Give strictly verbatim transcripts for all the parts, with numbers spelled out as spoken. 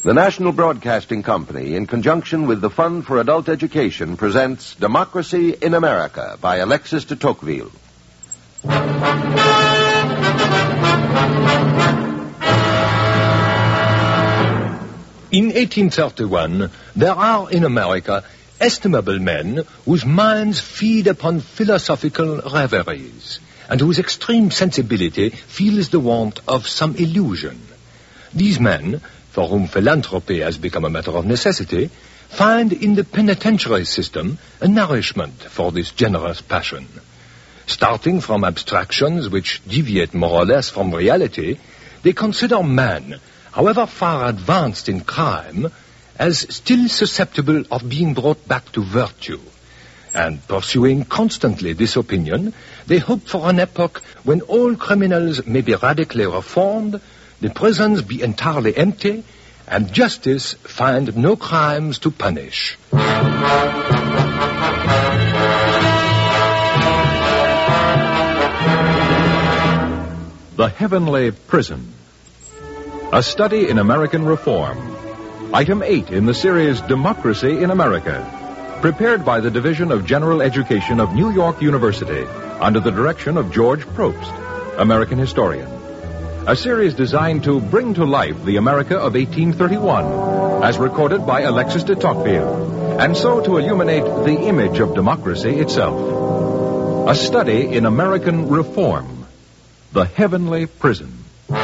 The National Broadcasting Company, in conjunction with the Fund for Adult Education, presents Democracy in America by Alexis de Tocqueville. In eighteen thirty-one, there are in America estimable men whose minds feed upon philosophical reveries, and whose extreme sensibility feels the want of some illusion. These men, for whom philanthropy has become a matter of necessity, find in the penitentiary system a nourishment for this generous passion. Starting from abstractions which deviate more or less from reality, they consider man, however far advanced in crime, as still susceptible of being brought back to virtue. And pursuing constantly this opinion, they hope for an epoch when all criminals may be radically reformed, the prisons be entirely empty, and justice find no crimes to punish. The Heavenly Prison. A study in American reform. Item eight in the series Democracy in America. Prepared by the Division of General Education of New York University under the direction of George Probst, American historian. A series designed to bring to life the America of eighteen thirty-one, as recorded by Alexis de Tocqueville, and so to illuminate the image of democracy itself. A study in American reform. The Heavenly Prison.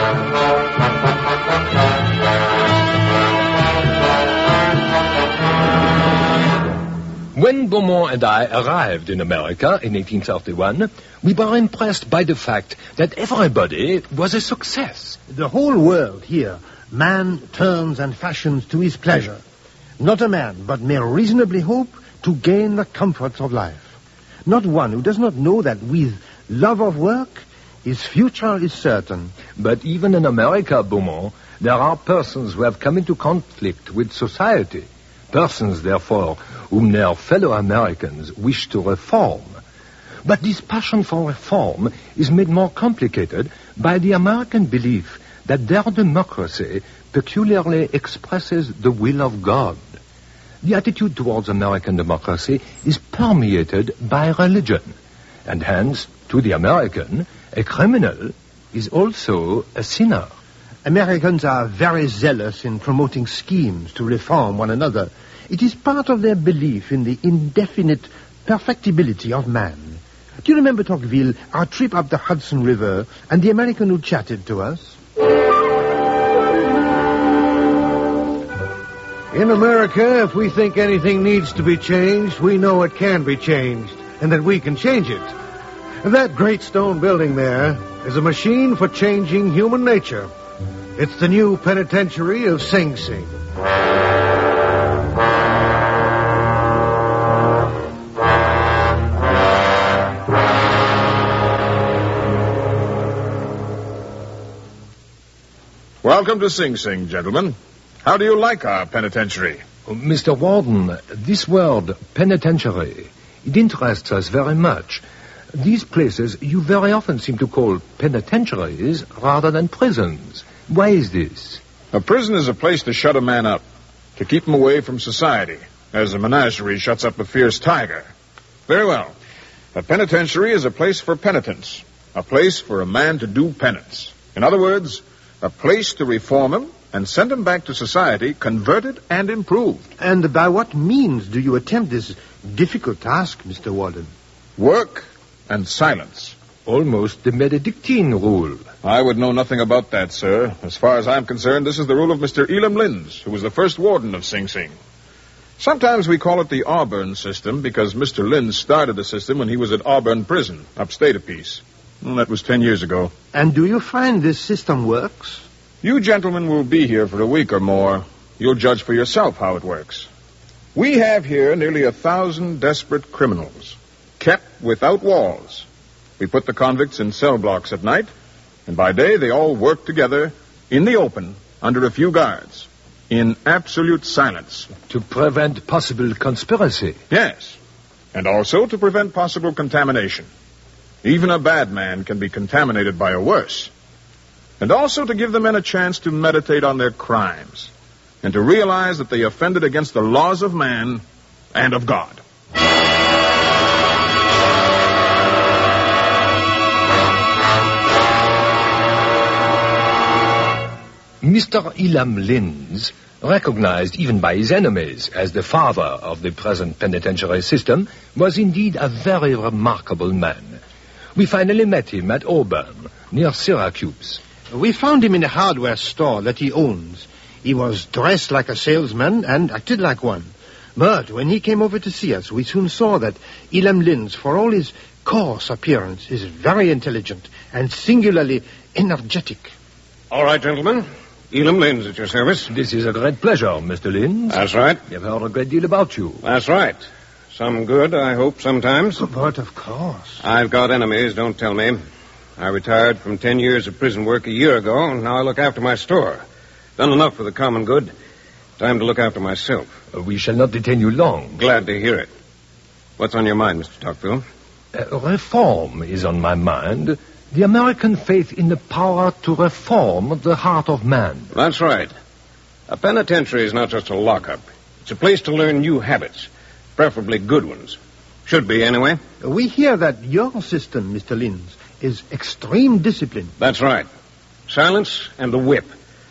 When Beaumont and I arrived in America in eighteen thirty-one, we were impressed by the fact that everybody was a success. The whole world here, man turns and fashions to his pleasure. Not a man, but may reasonably hope to gain the comforts of life. Not one who does not know that with love of work, his future is certain. But even in America, Beaumont, there are persons who have come into conflict with society. Persons, therefore, whom their fellow Americans wish to reform. But this passion for reform is made more complicated by the American belief that their democracy peculiarly expresses the will of God. The attitude towards American democracy is permeated by religion, and hence, to the American, a criminal is also a sinner. Americans are very zealous in promoting schemes to reform one another. It is part of their belief in the indefinite perfectibility of man. Do you remember, Tocqueville, our trip up the Hudson River and the American who chatted to us? In America, if we think anything needs to be changed, we know it can be changed, and that we can change it. And that great stone building there is a machine for changing human nature. It's the new penitentiary of Sing Sing. Welcome to Sing Sing, gentlemen. How do you like our penitentiary? Mister Warden, this word, penitentiary, it interests us very much. These places you very often seem to call penitentiaries rather than prisons. Why is this? A prison is a place to shut a man up, to keep him away from society, as a menagerie shuts up a fierce tiger. Very well. A penitentiary is a place for penitence, a place for a man to do penance. In other words, a place to reform him and send him back to society converted and improved. And by what means do you attempt this difficult task, Mister Warden? Work and silence. Almost the Benedictine rule. I would know nothing about that, sir. As far as I'm concerned, this is the rule of Mister Elam Linz, who was the first warden of Sing Sing. Sometimes we call it the Auburn system because Mister Linz started the system when he was at Auburn Prison, upstate a piece. Well, that was ten years ago. And do you find this system works? You gentlemen will be here for a week or more. You'll judge for yourself how it works. We have here nearly a thousand desperate criminals, kept without walls. We put the convicts in cell blocks at night, and by day they all work together in the open under a few guards, in absolute silence. To prevent possible conspiracy. Yes, and also to prevent possible contamination. Even a bad man can be contaminated by a worse. And also to give the men a chance to meditate on their crimes. and to realize that they offended against the laws of man and of God. Mister Elam Linz, recognized even by his enemies as the father of the present penitentiary system, was indeed a very remarkable man. We finally met him at Auburn, near Syracuse. We found him in a hardware store that he owns. He was dressed like a salesman and acted like one. But when he came over to see us, we soon saw that Elam Linz, for all his coarse appearance, is very intelligent and singularly energetic. All right, gentlemen. Elam Linz at your service. This is a great pleasure, Mister Linz. That's right. I've heard a great deal about you. That's right. Some good, I hope, sometimes. But of course. I've got enemies, don't tell me. I retired from ten years of prison work a year ago, and now I look after my store. Done enough for the common good. Time to look after myself. Uh, we shall not detain you long. Glad to hear it. What's on your mind, Mister Tocqueville? Uh, reform is on my mind. The American faith in the power to reform the heart of man. That's right. A penitentiary is not just a lockup. It's a place to learn new habits, preferably good ones. Should be, anyway. We hear that your system, Mister Linz, is extreme discipline. That's right. Silence and the whip.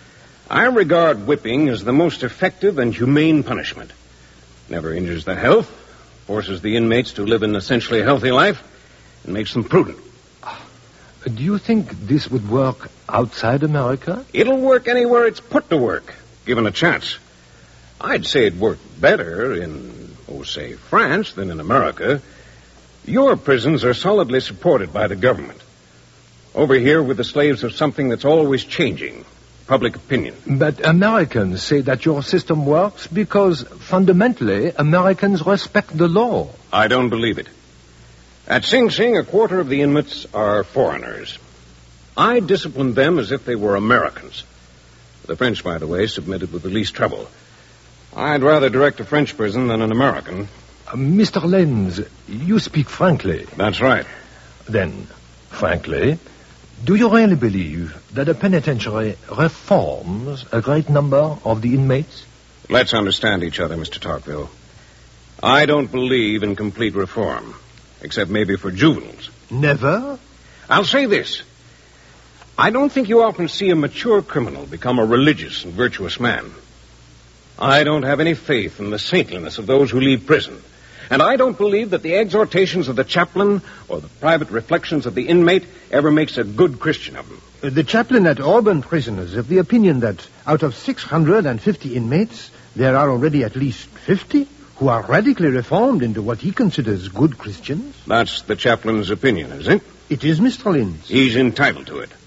I regard whipping as the most effective and humane punishment. Never injures the health, forces the inmates to live an essentially healthy life, and makes them prudent. Do you think this would work outside America? It'll work anywhere it's put to work, given a chance. I'd say it worked better in, oh, say, France than in America. Your prisons are solidly supported by the government. Over here, we're the slaves of something that's always changing, public opinion. But Americans say that your system works because, fundamentally, Americans respect the law. I don't believe it. At Sing Sing, a quarter of the inmates are foreigners. I disciplined them as if they were Americans. The French, by the way, submitted with the least trouble. I'd rather direct a French prison than an American. Uh, Mister Linz, you speak frankly. That's right. Then, frankly, do you really believe that a penitentiary reforms a great number of the inmates? Let's understand each other, Mister Tocqueville. I don't believe in complete reform. Except maybe for juveniles. Never? I'll say this. I don't think you often see a mature criminal become a religious and virtuous man. I don't have any faith in the saintliness of those who leave prison. And I don't believe that the exhortations of the chaplain or the private reflections of the inmate ever makes a good Christian of him. Uh, the chaplain at Auburn Prison is of the opinion that out of six hundred fifty inmates, there are already at least fifty who are radically reformed into what he considers good Christians. That's the chaplain's opinion, is it? It is, Mister Linz. He's entitled to it.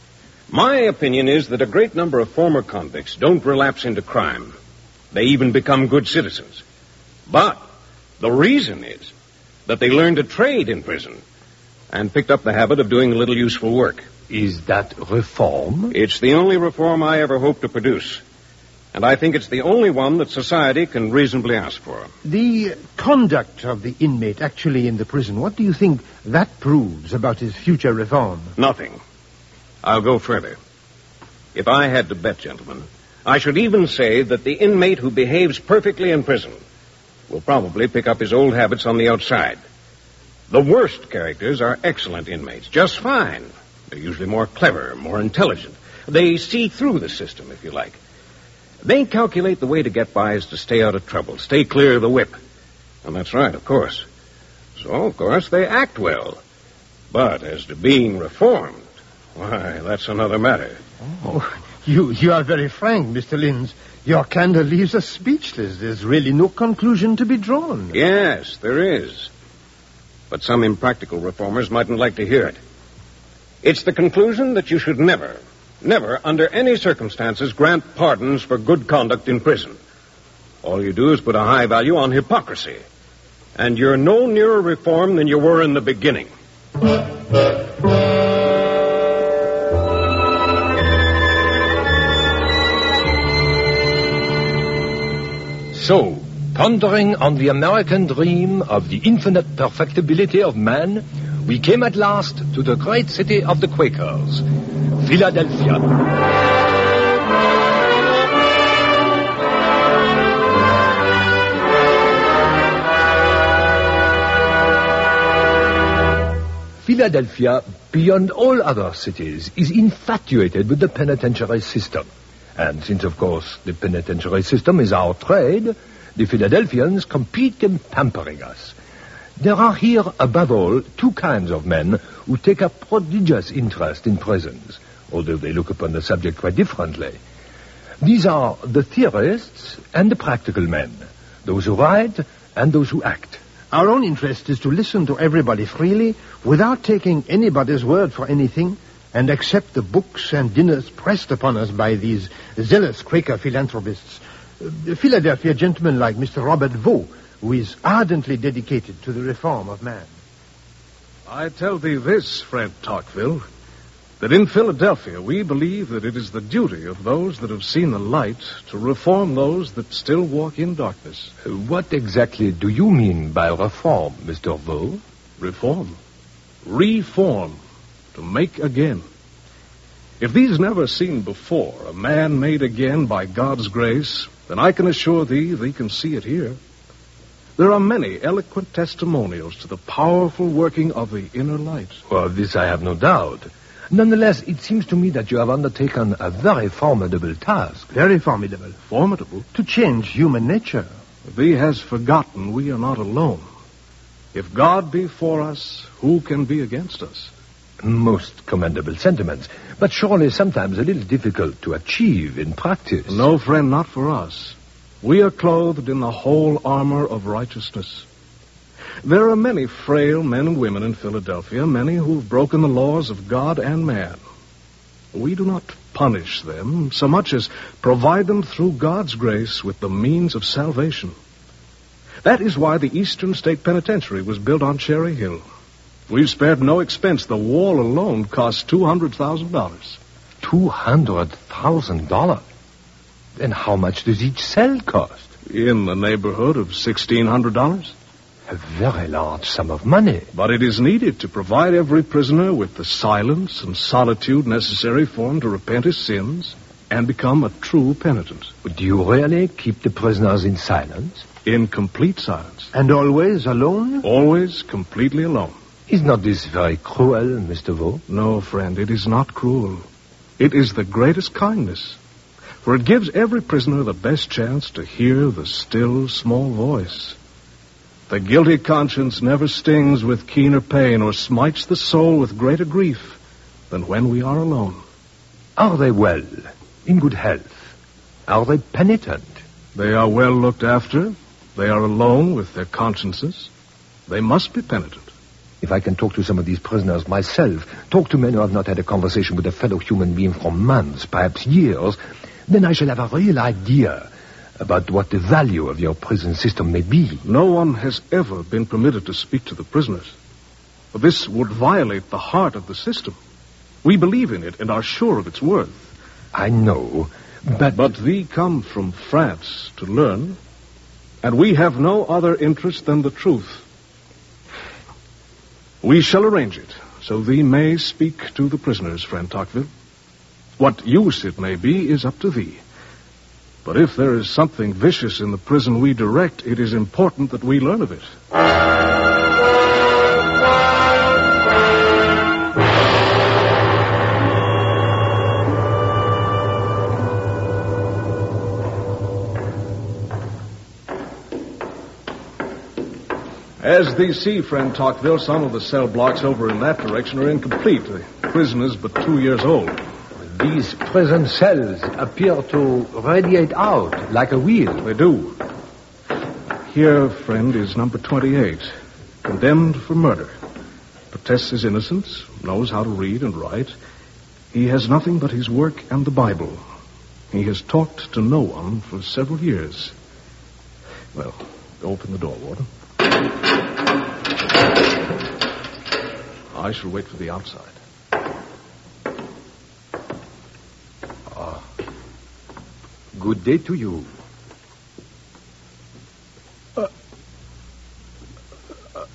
My opinion is that a great number of former convicts don't relapse into crime. They even become good citizens. But the reason is that they learned a trade in prison and picked up the habit of doing a little useful work. Is that reform? It's the only reform I ever hope to produce. And I think it's the only one that society can reasonably ask for. The conduct of the inmate actually in the prison, what do you think that proves about his future reform? Nothing. I'll go further. If I had to bet, gentlemen, I should even say that the inmate who behaves perfectly in prison will probably pick up his old habits on the outside. The worst characters are excellent inmates, just fine. They're usually more clever, more intelligent. They see through the system, if you like. They calculate the way to get by is to stay out of trouble, stay clear of the whip. And that's right, of course. So, of course, they act well. But as to being reformed, why, that's another matter. Oh, you, you are very frank, Mister Linz. Your candor leaves us speechless. There's really no conclusion to be drawn. Yes, there is. But some impractical reformers mightn't like to hear it. It's the conclusion that you should never... Never, under any circumstances, grant pardons for good conduct in prison. All you do is put a high value on hypocrisy. And you're no nearer reform than you were in the beginning. So, pondering on the American dream of the infinite perfectibility of man, we came at last to the great city of the Quakers, Philadelphia. Philadelphia, beyond all other cities, is infatuated with the penitentiary system. And since, of course, the penitentiary system is our trade, the Philadelphians compete in pampering us. There are here, above all, two kinds of men who take a prodigious interest in prisons, although they look upon the subject quite differently. These are the theorists and the practical men, those who write and those who act. Our own interest is to listen to everybody freely, without taking anybody's word for anything, and accept the books and dinners pressed upon us by these zealous Quaker philanthropists. Uh, Philadelphia gentlemen like Mister Robert Vaux, who is ardently dedicated to the reform of man. I tell thee this, friend Tocqueville, that in Philadelphia we believe that it is the duty of those that have seen the light to reform those that still walk in darkness. Uh, what exactly do you mean by reform, Mister Vaux? Reform. Reform. To make again. If these never seen before a man made again by God's grace, then I can assure thee thee can see it here. There are many eloquent testimonials to the powerful working of the inner light. Well, this I have no doubt. Nonetheless, it seems to me that you have undertaken a very formidable task. Very formidable. Formidable? To change human nature. Thee has forgotten we are not alone. If God be for us, who can be against us? Most commendable sentiments, but surely sometimes a little difficult to achieve in practice. No, friend, not for us. We are clothed in the whole armor of righteousness. There are many frail men and women in Philadelphia, many who have broken the laws of God and man. We do not punish them so much as provide them through God's grace with the means of salvation. That is why the Eastern State Penitentiary was built on Cherry Hill. We've spared no expense. The wall alone cost two hundred thousand dollars. Two hundred thousand dollars? Then how much does each cell cost? In the neighborhood of sixteen hundred dollars. A very large sum of money. But it is needed to provide every prisoner with the silence and solitude necessary for him to repent his sins and become a true penitent. Do you really keep the prisoners in silence? In complete silence. And always alone? Always completely alone. Is not this very cruel, Mister Vaux? No, friend, it is not cruel. It is the greatest kindness. For it gives every prisoner the best chance to hear the still, small voice. The guilty conscience never stings with keener pain or smites the soul with greater grief than when we are alone. Are they well, in good health? Are they penitent? They are well looked after. They are alone with their consciences. They must be penitent. If I can talk to some of these prisoners myself, talk to men who have not had a conversation with a fellow human being for months, perhaps years, then I shall have a real idea about what the value of your prison system may be. No one has ever been permitted to speak to the prisoners. This would violate the heart of the system. We believe in it and are sure of its worth. I know, but... But thee come from France to learn, and we have no other interest than the truth. We shall arrange it, so thee may speak to the prisoners, friend Tocqueville. What use it may be is up to thee. But if there is something vicious in the prison we direct, it is important that we learn of it. As thee see, friend Tocqueville, some of the cell blocks over in that direction are incomplete. The prisoners but two years old. These prison cells appear to radiate out like a wheel. They do. Here, friend, is number twenty-eight, condemned for murder. Protests his innocence, knows how to read and write. He has nothing but his work and the Bible. He has talked to no one for several years. Well, open the door, Warden. I shall wait for the outside. Ah. Good day to you. Uh, uh,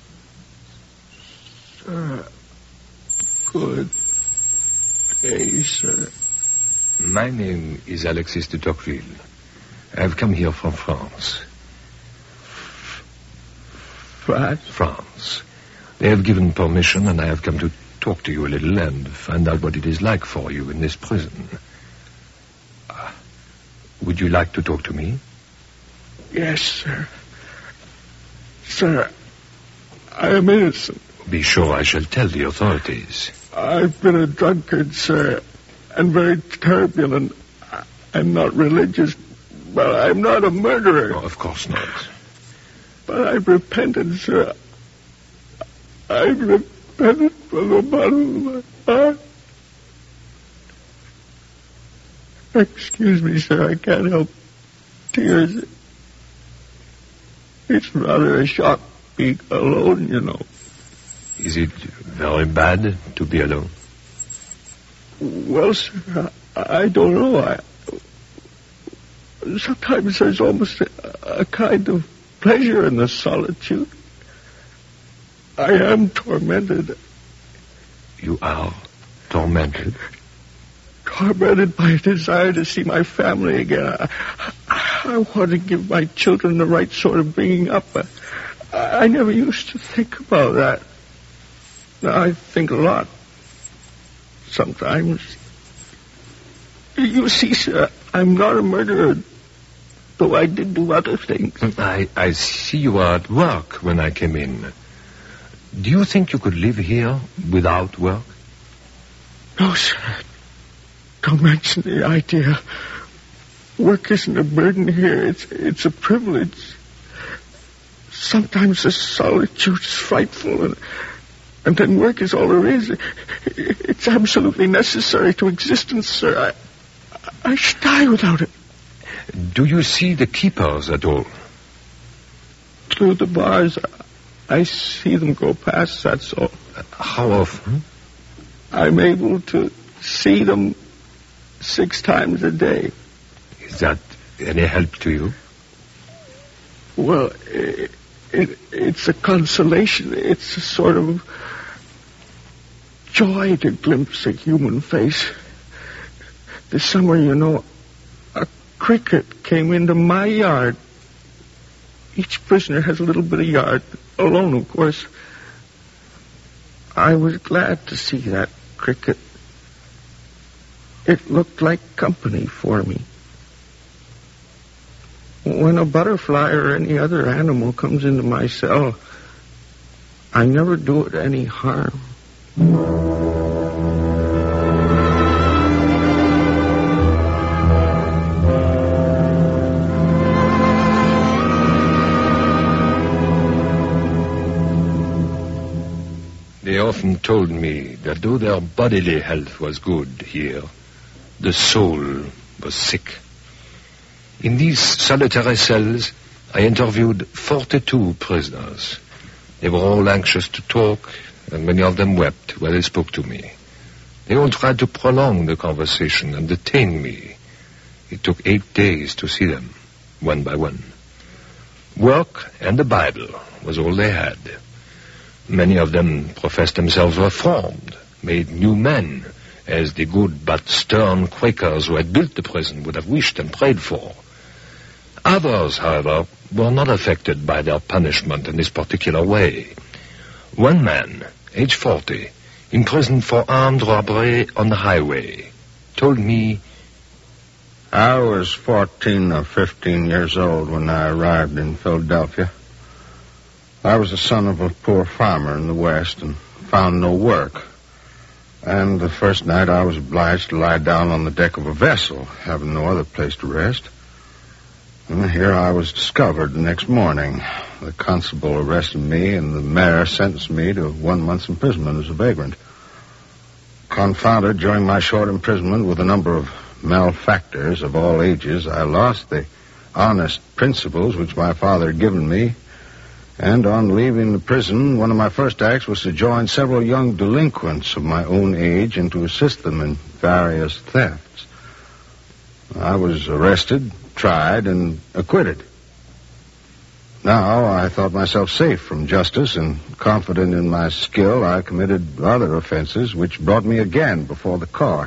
sir. Good day, sir. My name is Alexis de Tocqueville. I have come here from France. France? France. They have given permission, and I have come to talk to you a little and find out what it is like for you in this prison. Uh, would you like to talk to me? Yes, sir. Sir, I am innocent. Be sure I shall tell the authorities. I've been a drunkard, sir, and very turbulent. I'm not religious, but I'm not a murderer. Oh, of course not. But I've repented, sir. I've repented from the bottom of my heart. Excuse me, sir, I can't help tears. It's rather a shock being alone, you know. Is it very bad to be alone? Well, sir, I, I don't know. I, sometimes there's almost a, a kind of pleasure in the solitude. I am tormented. You are tormented? Tormented by a desire to see my family again. I, I want to give my children the right sort of bringing up. I, I never used to think about that. Now I think a lot. Sometimes. You see, sir, I'm not a murderer, though I did do other things. I, I see you were at work when I came in. Do you think you could live here without work? No, sir. Don't mention the idea. Work isn't a burden here. It's, it's a privilege. Sometimes the solitude's frightful, and, and then work is all there is. It's absolutely necessary to existence, sir. I, I should die without it. Do you see the keepers at all? Through the bars, I see them go past, that's all. How often? I'm able to see them six times a day. Is that any help to you? Well, it, it, it's a consolation. It's a sort of joy to glimpse a human face. This summer, you know, a cricket came into my yard. Each prisoner has a little bit of yard, alone, of course. I was glad to see that cricket. It looked like company for me. When a butterfly or any other animal comes into my cell, I never do it any harm. They often told me that though their bodily health was good here, the soul was sick. In these solitary cells, I interviewed forty-two prisoners. They were all anxious to talk, and many of them wept while they spoke to me. They all tried to prolong the conversation and detain me. It took eight days to see them, one by one. Work and the Bible was all they had. Many of them professed themselves reformed, made new men, as the good but stern Quakers who had built the prison would have wished and prayed for. Others, however, were not affected by their punishment in this particular way. One man, age forty, imprisoned for armed robbery on the highway, told me, I was fourteen or fifteen years old when I arrived in Philadelphia. I was the son of a poor farmer in the West and found no work. And the first night I was obliged to lie down on the deck of a vessel, having no other place to rest. And here I was discovered the next morning. The constable arrested me, and the mayor sentenced me to one month's imprisonment as a vagrant. Confounded during my short imprisonment with a number of malefactors of all ages, I lost the honest principles which my father had given me. And on leaving the prison, one of my first acts was to join several young delinquents of my own age and to assist them in various thefts. I was arrested, tried, and acquitted. Now I thought myself safe from justice, and confident in my skill, I committed other offenses which brought me again before the court.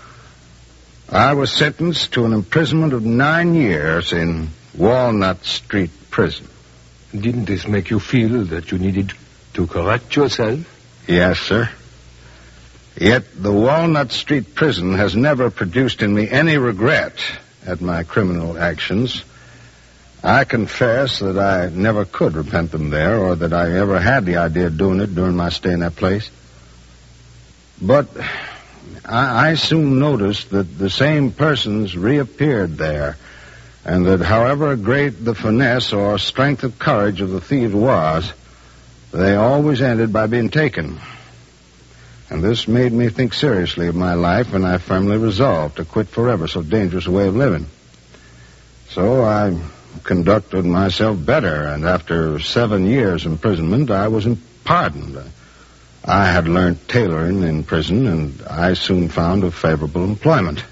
I was sentenced to an imprisonment of nine years in Walnut Street Prison. Didn't this make you feel that you needed To correct yourself? Yes, sir. Yet the Walnut Street prison has never produced in me any regret at my criminal actions. I confess that I never could repent them there, or that I ever had the idea of doing it during my stay in that place. But I, I soon noticed that the same persons reappeared there, and that however great the finesse or strength of courage of the thieves was, they always ended by being taken. And this made me think seriously of my life, and I firmly resolved to quit forever so dangerous a way of living. So I conducted myself better, and after seven years imprisonment, I was pardoned. I had learned tailoring in prison, and I soon found a favorable employment.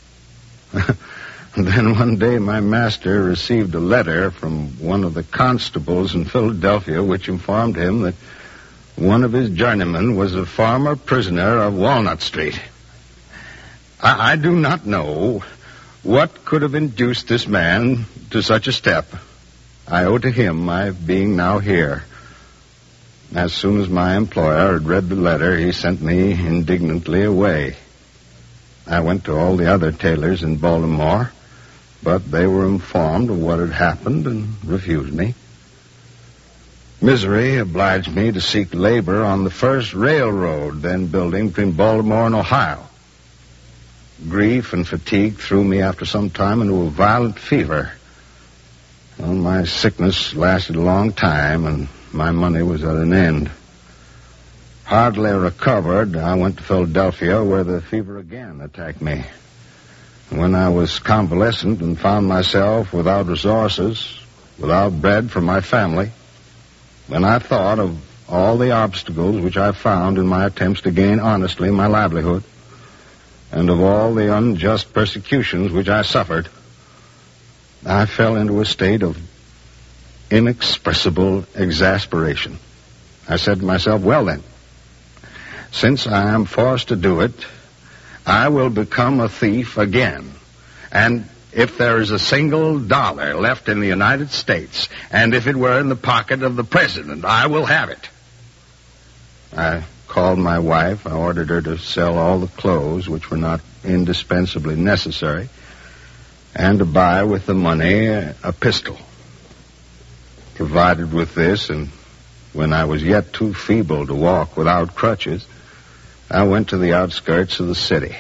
Then one day my master received a letter from one of the constables in Philadelphia which informed him that one of his journeymen was a former prisoner of Walnut Street. I, I do not know what could have induced this man to such a step. I owe to him my being now here. As soon as my employer had read the letter, he sent me indignantly away. I went to all the other tailors in Baltimore, but they were informed of what had happened and refused me. Misery obliged me to seek labor on the first railroad then building between Baltimore and Ohio. Grief and fatigue threw me after some time into a violent fever. Well, my sickness lasted a long time, and my money was at an end. Hardly recovered, I went to Philadelphia, where the fever again attacked me. When I was convalescent and found myself without resources, without bread for my family, when I thought of all the obstacles which I found in my attempts to gain honestly my livelihood, and of all the unjust persecutions which I suffered, I fell into a state of inexpressible exasperation. I said to myself, well then, since I am forced to do it, I will become a thief again. And if there is a single dollar left in the United States, and if it were in the pocket of the president, I will have it. I called my wife. I ordered her to sell all the clothes which were not indispensably necessary, and to buy with the money a pistol. Provided with this, and when I was yet too feeble to walk without crutches, I went to the outskirts of the city.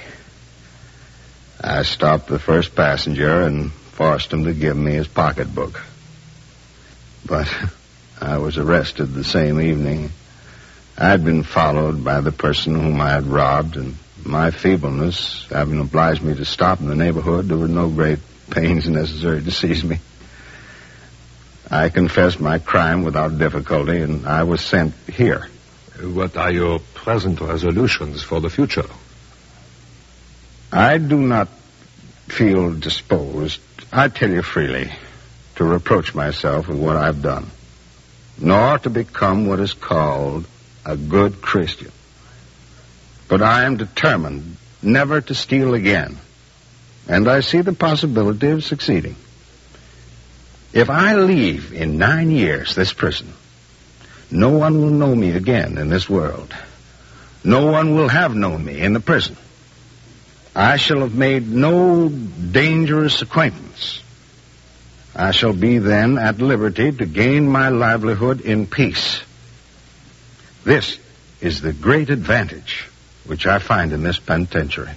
I stopped the first passenger and forced him to give me his pocketbook. But I was arrested the same evening. I had been followed by the person whom I had robbed, and my feebleness having obliged me to stop in the neighborhood, there were no great pains necessary to seize me. I confessed my crime without difficulty, and I was sent here. What are your present resolutions for the future? I do not feel disposed, I tell you freely, to reproach myself with what I've done, nor to become what is called a good Christian. But I am determined never to steal again, and I see the possibility of succeeding. If I leave in nine years this prison, no one will know me again in this world. No one will have known me in the prison. I shall have made no dangerous acquaintance. I shall be then at liberty to gain my livelihood in peace. This is the great advantage which I find in this penitentiary.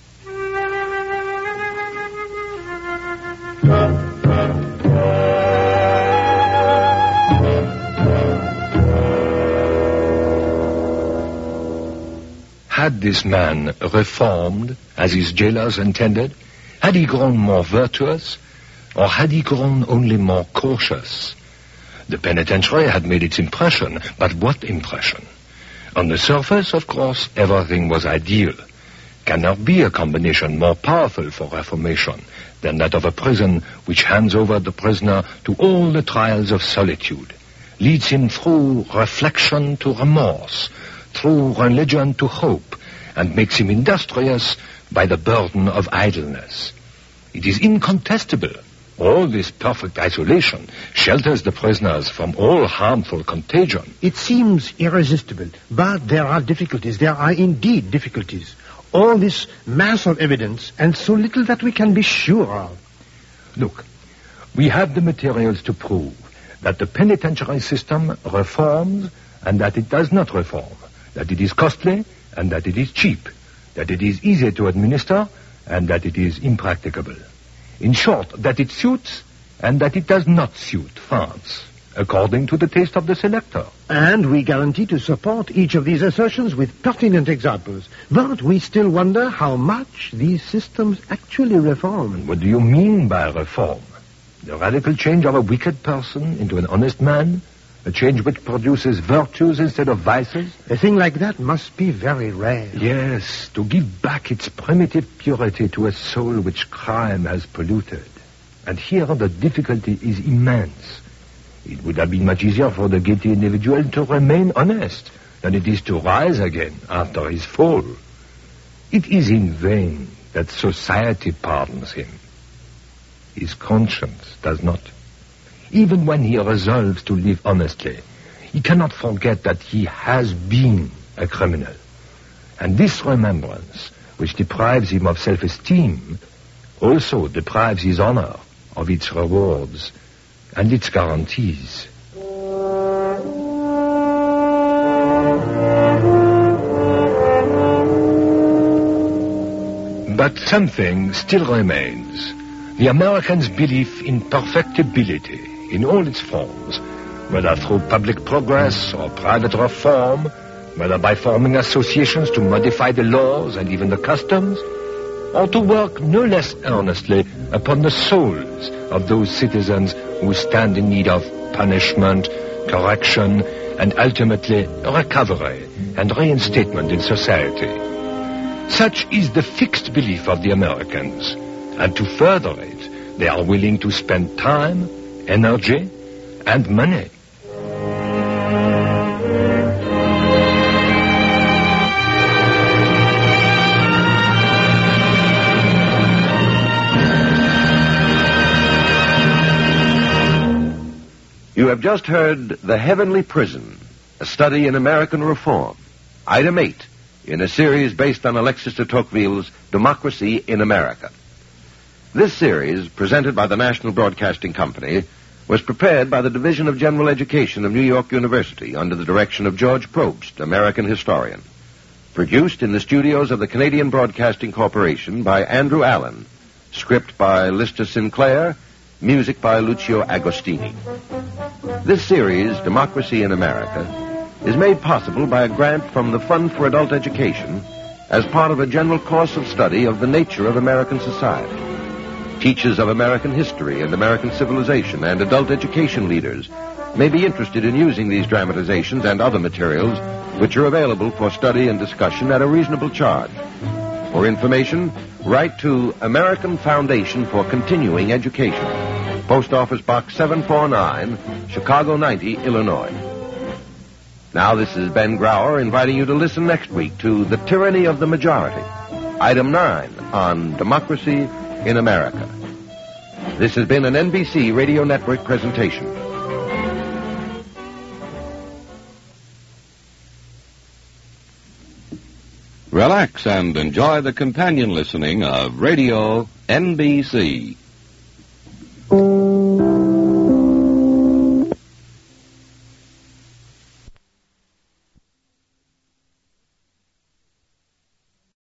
Had this man reformed as his jailers intended? Had he grown more virtuous? Or had he grown only more cautious? The penitentiary had made its impression, but what impression? On the surface, of course, everything was ideal. Can there be a combination more powerful for reformation than that of a prison which hands over the prisoner to all the trials of solitude, leads him through reflection to remorse, through religion to hope, and makes him industrious by the burden of idleness? It is incontestable, All this perfect isolation shelters the prisoners from all harmful contagion. It seems irresistible, but there are difficulties. There are indeed difficulties. All this mass of evidence, and so little that we can be sure of. Look, we have the materials to prove that the penitentiary system reforms and that it does not reform, that it is costly and that it is cheap, that it is easy to administer and that it is impracticable. In short, that it suits and that it does not suit France, according to the taste of the selector. And we guarantee to support each of these assertions with pertinent examples. But we still wonder how much these systems actually reform. What do you mean by reform? The radical change of a wicked person into an honest man? A change which produces virtues instead of vices? A thing like that must be very rare. Yes, to give back its primitive purity to a soul which crime has polluted. And here the difficulty is immense. It would have been much easier for the guilty individual to remain honest than it is to rise again after his fall. It is in vain that society pardons him. His conscience does not. Even when he resolves to live honestly, he cannot forget that he has been a criminal. And this remembrance, which deprives him of self-esteem, also deprives his honor of its rewards and its guarantees. But something still remains. The Americans' belief in perfectibility in all its forms, whether through public progress or private reform, whether by forming associations to modify the laws and even the customs, or to work no less earnestly upon the souls of those citizens who stand in need of punishment, correction, and ultimately recovery and reinstatement in society. Such is the fixed belief of the Americans, and to further it, they are willing to spend time, energy, and money. You have just heard The Heavenly Prison, a study in American reform, item eight, in a series based on Alexis de Tocqueville's Democracy in America. This series, presented by the National Broadcasting Company, was prepared by the Division of General Education of New York University under the direction of George Probst, American historian. Produced in the studios of the Canadian Broadcasting Corporation by Andrew Allen. Script by Lister Sinclair. Music by Lucio Agostini. This series, Democracy in America, is made possible by a grant from the Fund for Adult Education as part of a general course of study of the nature of American society. Teachers of American history and American civilization and adult education leaders may be interested in using these dramatizations and other materials which are available for study and discussion at a reasonable charge. For information, write to American Foundation for Continuing Education, Post Office Box seven forty-nine, Chicago ninety, Illinois. Now this is Ben Grauer inviting you to listen next week to The Tyranny of the Majority, item nine on Democracy in America. This has been an N B C Radio Network presentation. Relax and enjoy the companion listening of Radio N B C.